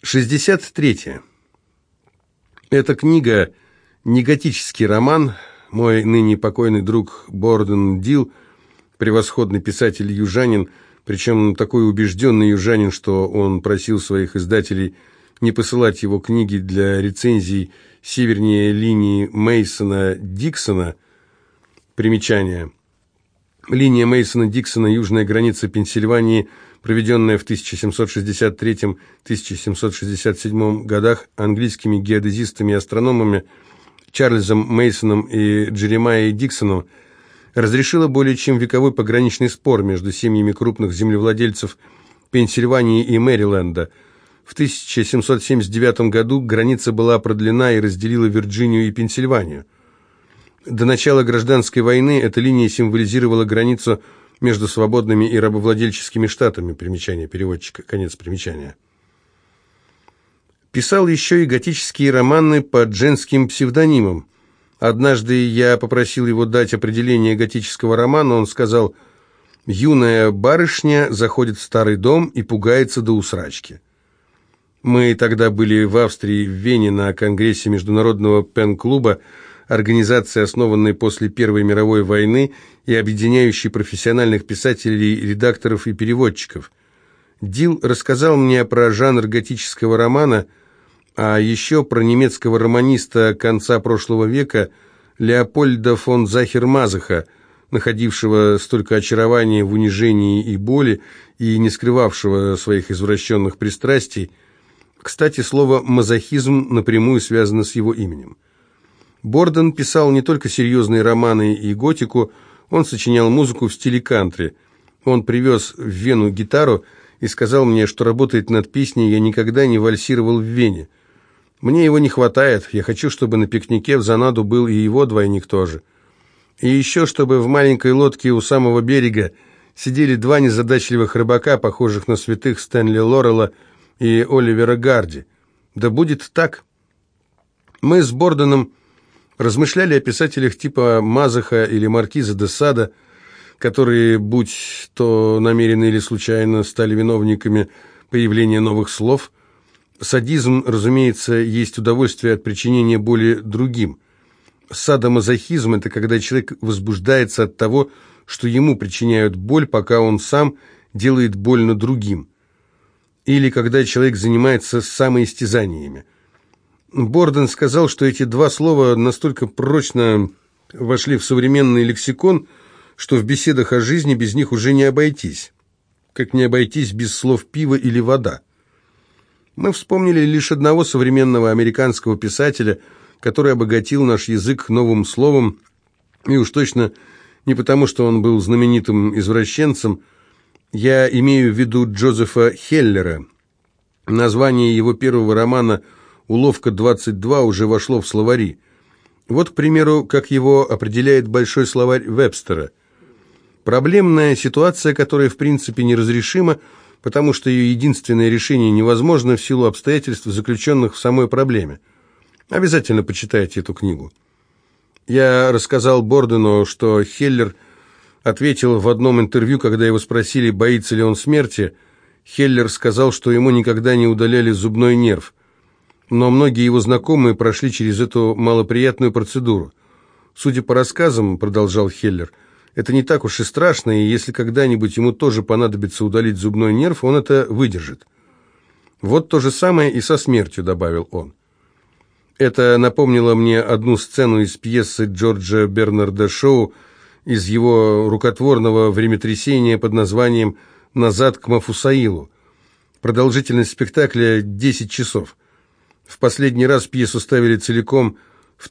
63. Эта книга не готический роман. Мой ныне покойный друг Борден Дил, превосходный писатель-южанин, причем такой убежденный южанин, что он просил своих издателей не посылать его книги для рецензий севернее линии Мейсона-Диксона. Примечание. Линия Мейсона-Диксона, южная граница Пенсильвании, проведенная в 1763-1767 годах английскими геодезистами и астрономами Чарльзом Мейсоном и Джеремайей Диксоном, разрешила более чем вековой пограничный спор между семьями крупных землевладельцев Пенсильвании и Мэриленда. В 1779 году граница была продлена и разделила Вирджинию и Пенсильванию. До начала гражданской войны эта линия символизировала границу между свободными и рабовладельческими штатами. Примечание переводчика. Конец примечания. Писал еще и готические романы под женским псевдонимом. Однажды я попросил его дать определение готического романа. Он сказал: «Юная барышня заходит в старый дом и пугается до усрачки». Мы тогда были в Австрии, в Вене, на конгрессе Международного пен-клуба, организации, основанной после Первой мировой войны и объединяющей профессиональных писателей, редакторов и переводчиков. Дил рассказал мне про жанр готического романа, а еще про немецкого романиста конца прошлого века Леопольда фон Захер-Мазеха, находившего столько очарования в унижении и боли и не скрывавшего своих извращенных пристрастий. Кстати, слово «мазохизм» напрямую связано с его именем. Борден писал не только серьезные романы и готику, он сочинял музыку в стиле кантри. Он привез в Вену гитару и сказал мне, что работает над песней «Я никогда не вальсировал в Вене». Мне его не хватает, я хочу, чтобы на пикнике в Занаду был и его двойник тоже. И еще, чтобы в маленькой лодке у самого берега сидели два незадачливых рыбака, похожих на святых Стэнли Лорелла и Оливера Гарди. Да будет так. Мы с Борденом размышляли о писателях типа Мазеха или маркиза де Сада, которые, будь то намеренно или случайно, стали виновниками появления новых слов. Садизм, разумеется, есть удовольствие от причинения боли другим. Садомазохизм – это когда человек возбуждается от того, что ему причиняют боль, пока он сам делает больно другим. Или когда человек занимается самоистязаниями. Борден сказал, что эти два слова настолько прочно вошли в современный лексикон, что в беседах о жизни без них уже не обойтись. Как не обойтись без слов «пиво» или «вода». Мы вспомнили лишь одного современного американского писателя, который обогатил наш язык новым словом, и уж точно не потому, что он был знаменитым извращенцем. Я имею в виду Джозефа Хеллера. Название его первого романа «Уловка-22» уже вошло в словари. Вот, к примеру, как его определяет большой словарь Вебстера. Проблемная ситуация, которая в принципе неразрешима, потому что ее единственное решение невозможно в силу обстоятельств, заключенных в самой проблеме. Обязательно почитайте эту книгу. Я рассказал Бордену, что Хеллер ответил в одном интервью, когда его спросили, боится ли он смерти. Хеллер сказал, что ему никогда не удаляли зубной нерв. Но многие его знакомые прошли через эту малоприятную процедуру. Судя по рассказам, продолжал Хеллер, это не так уж и страшно, и если когда-нибудь ему тоже понадобится удалить зубной нерв, он это выдержит. Вот то же самое и со смертью, добавил он. Это напомнило мне одну сцену из пьесы Джорджа Бернарда Шоу из его рукотворного времятрясения под названием «Назад к Мафусаилу». Продолжительность спектакля 10 часов. В последний раз пьесу ставили целиком в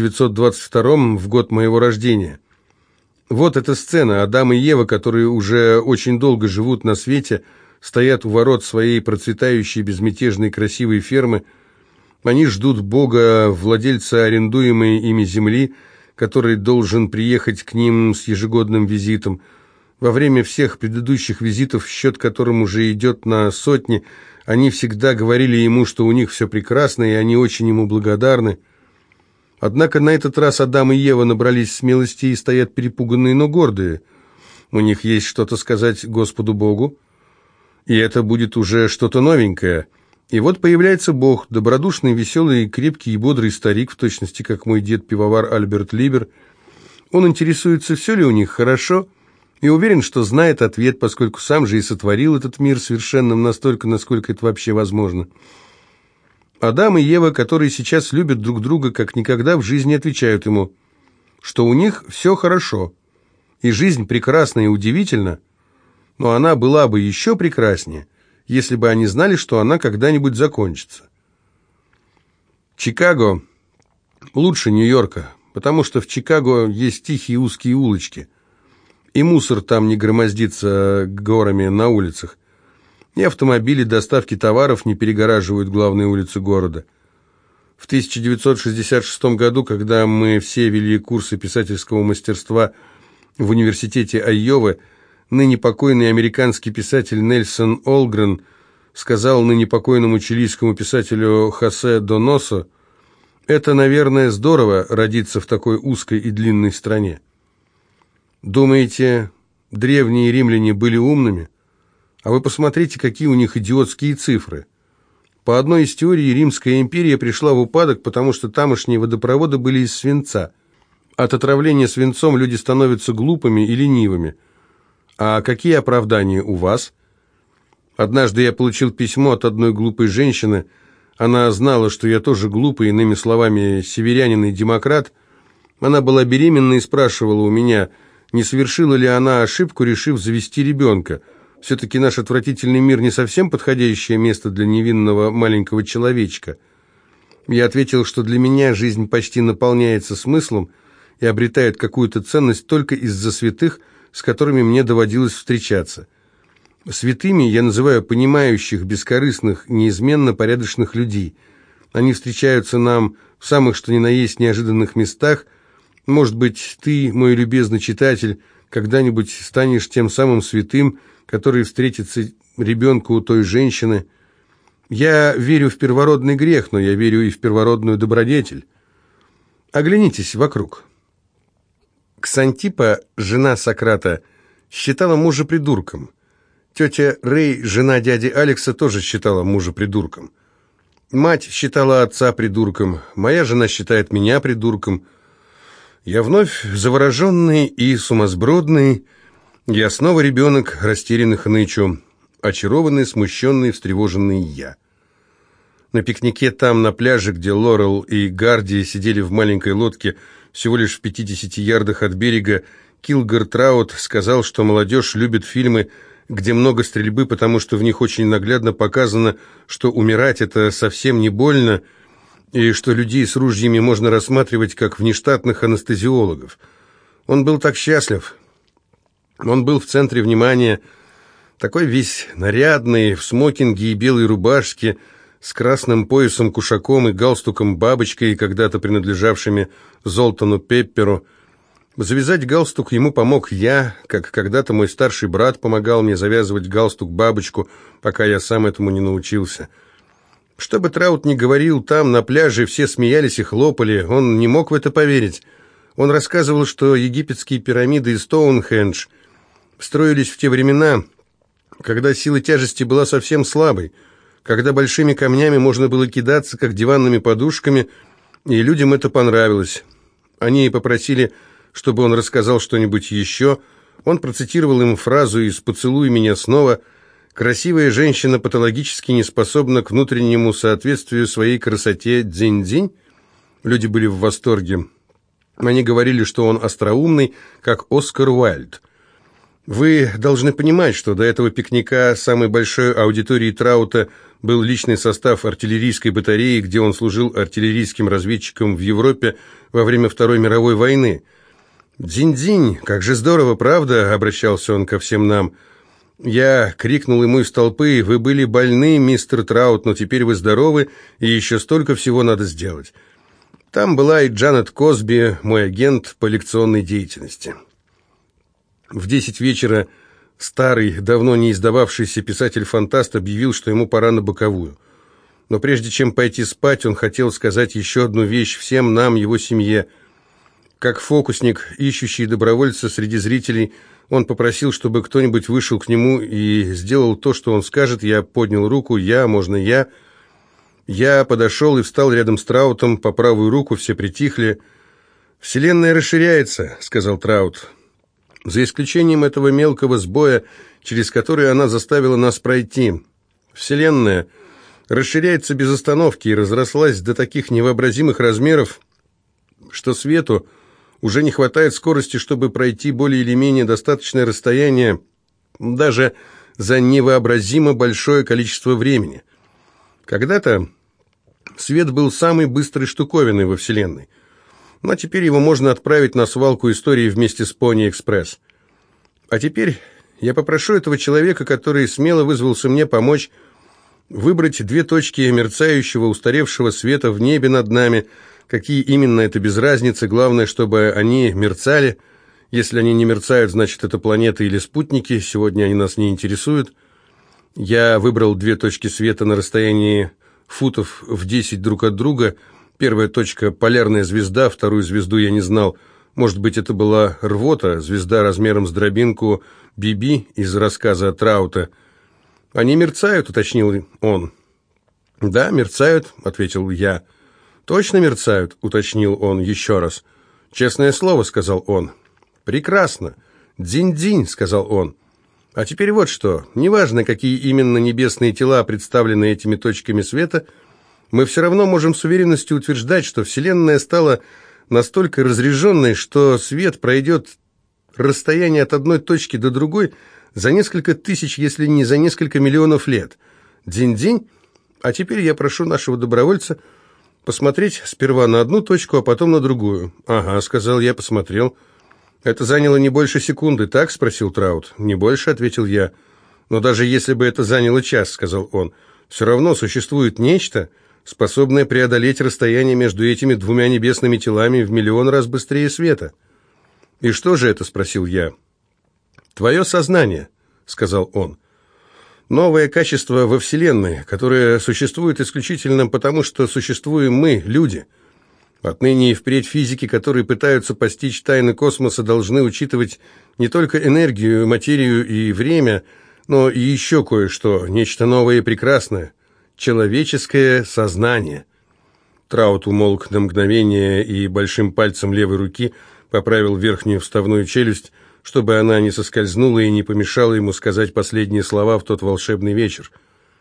1922 в год моего рождения. Вот эта сцена. Адам и Ева, которые уже очень долго живут на свете, стоят у ворот своей процветающей, безмятежной, красивой фермы. Они ждут Бога, владельца арендуемой ими земли, который должен приехать к ним с ежегодным визитом. Во время всех предыдущих визитов, счет которым уже идет на сотни, они всегда говорили ему, что у них все прекрасно, и они очень ему благодарны. Однако на этот раз Адам и Ева набрались смелости и стоят перепуганные, но гордые. У них есть что-то сказать Господу Богу, и это будет уже что-то новенькое. И вот появляется Бог, добродушный, веселый, крепкий и бодрый старик, в точности как мой дед-пивовар Альберт Либер. Он интересуется, все ли у них хорошо, и уверен, что знает ответ, поскольку сам же и сотворил этот мир совершенным настолько, насколько это вообще возможно. Адам и Ева, которые сейчас любят друг друга, как никогда в жизни, отвечают ему, что у них все хорошо, и жизнь прекрасна и удивительна, но она была бы еще прекраснее, если бы они знали, что она когда-нибудь закончится. Чикаго лучше Нью-Йорка, потому что в Чикаго есть тихие узкие улочки, и мусор там не громоздится горами на улицах, и автомобили доставки товаров не перегораживают главные улицы города. В 1966 году, когда мы все вели курсы писательского мастерства в университете Айовы, ныне покойный американский писатель Нельсон Олгрен сказал ныне покойному чилийскому писателю Хосе Доносо: «Это, наверное, здорово родиться в такой узкой и длинной стране». Думаете, древние римляне были умными? А вы посмотрите, какие у них идиотские цифры. По одной из теорий, Римская империя пришла в упадок, потому что тамошние водопроводы были из свинца. От отравления свинцом люди становятся глупыми и ленивыми. А какие оправдания у вас? Однажды я получил письмо от одной глупой женщины. Она знала, что я тоже глупый, иными словами, северянин и демократ. Она была беременна и спрашивала у меня, не совершила ли она ошибку, решив завести ребенка. Все-таки наш отвратительный мир не совсем подходящее место для невинного маленького человечка. Я ответил, что для меня жизнь почти наполняется смыслом и обретает какую-то ценность только из-за святых, с которыми мне доводилось встречаться. Святыми я называю понимающих, бескорыстных, неизменно порядочных людей. Они встречаются нам в самых что ни на есть неожиданных местах. Может быть, ты, мой любезный читатель, когда-нибудь станешь тем самым святым, который встретится ребенку у той женщины. Я верю в первородный грех, но я верю и в первородную добродетель. Оглянитесь вокруг. Ксантипа, жена Сократа, считала мужа придурком. Тетя Рэй, жена дяди Алекса, тоже считала мужа придурком. Мать считала отца придурком, моя жена считает меня придурком. Я вновь завороженный и сумасбродный, я снова ребенок, растерянный хнычу, очарованный, смущенный, встревоженный я. На пикнике там, на пляже, где Лорел и Гарди сидели в маленькой лодке, всего лишь в 50 ярдах от берега, Килгор Траут сказал, что молодежь любит фильмы, где много стрельбы, потому что в них очень наглядно показано, что умирать это совсем не больно, и что людей с ружьями можно рассматривать как внештатных анестезиологов. Он был так счастлив. Он был в центре внимания, такой весь нарядный, в смокинге и белой рубашке, с красным поясом-кушаком и галстуком-бабочкой, когда-то принадлежавшими Золтану Пепперу. Завязать галстук ему помог я, как когда-то мой старший брат помогал мне завязывать галстук-бабочку, пока я сам этому не научился. Что бы Траут ни говорил, там, на пляже, все смеялись и хлопали, он не мог в это поверить. Он рассказывал, что египетские пирамиды и Стоунхендж строились в те времена, когда сила тяжести была совсем слабой, когда большими камнями можно было кидаться, как диванными подушками, и людям это понравилось. Они попросили, чтобы он рассказал что-нибудь еще. Он процитировал им фразу из «Поцелуй меня снова». «Красивая женщина патологически не способна к внутреннему соответствию своей красоте. Дзинь-дзинь». Люди были в восторге. Они говорили, что он остроумный, как Оскар Уайльд. Вы должны понимать, что до этого пикника самой большой аудиторией Траута был личный состав артиллерийской батареи, где он служил артиллерийским разведчиком в Европе во время Второй мировой войны. «Дзинь-дзинь, как же здорово, правда?» — обращался он ко всем нам. Я крикнул ему из толпы: «Вы были больны, мистер Траут, но теперь вы здоровы, и еще столько всего надо сделать». Там была и Джанет Косби, мой агент по лекционной деятельности. В 10 вечера старый, давно не издававшийся писатель-фантаст объявил, что ему пора на боковую. Но прежде чем пойти спать, он хотел сказать еще одну вещь всем нам, его семье. Как фокусник, ищущий добровольца среди зрителей, он попросил, чтобы кто-нибудь вышел к нему и сделал то, что он скажет. Я поднял руку: можно я. Я подошел и встал рядом с Траутом, по правую руку, все притихли. «Вселенная расширяется», — сказал Траут. «За исключением этого мелкого сбоя, через который она заставила нас пройти. Вселенная расширяется без остановки и разрослась до таких невообразимых размеров, что свету уже не хватает скорости, чтобы пройти более или менее достаточное расстояние даже за невообразимо большое количество времени. Когда-то свет был самой быстрой штуковиной во Вселенной, но теперь его можно отправить на свалку истории вместе с Пони-экспресс. А теперь я попрошу этого человека, который смело вызвался мне помочь, выбрать 2 точки мерцающего устаревшего света в небе над нами. Какие именно, это без разницы, главное, чтобы они мерцали. Если они не мерцают, значит, это планеты или спутники, сегодня они нас не интересуют. Я выбрал 2 точки света на расстоянии футов в 10 друг от друга. Первая точка — полярная звезда, вторую звезду я не знал. Может быть, это была рвота, звезда размером с дробинку Биби из рассказа Траута. «Они мерцают», — уточнил он. «Да, мерцают», — ответил я. «Точно мерцают?» — уточнил он еще раз. «Честное слово», — сказал он. «Прекрасно. Дзинь-дзинь», — сказал он. «А теперь вот что. Неважно, какие именно небесные тела представлены этими точками света, мы все равно можем с уверенностью утверждать, что Вселенная стала настолько разряженной, что свет пройдет расстояние от одной точки до другой за несколько тысяч, если не за несколько миллионов лет. Дзинь-дзинь. А теперь я прошу нашего добровольца посмотреть сперва на одну точку, а потом на другую». «Ага», — сказал я, посмотрел. «Это заняло не больше секунды, так?» — спросил Траут. «Не больше», — ответил я. «Но даже если бы это заняло час», — сказал он, — «все равно существует нечто, способное преодолеть расстояние между этими 2 небесными телами в миллион раз быстрее света». «И что же это?» — спросил я. «Твое сознание», — сказал он. «Новое качество во Вселенной, которое существует исключительно потому, что существуем мы, люди. Отныне и впредь физики, которые пытаются постичь тайны космоса, должны учитывать не только энергию, материю и время, но и еще кое-что, нечто новое и прекрасное — человеческое сознание». Траут умолк на мгновение и большим пальцем левой руки поправил верхнюю вставную челюсть, чтобы она не соскользнула и не помешала ему сказать последние слова в тот волшебный вечер.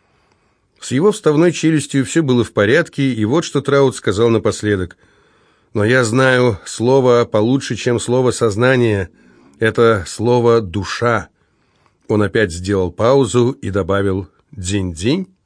С его вставной челюстью все было в порядке, и вот что Траут сказал напоследок. «Но я знаю слово получше, чем слово «сознание». Это слово «душа». Он опять сделал паузу и добавил «дзинь-дзинь».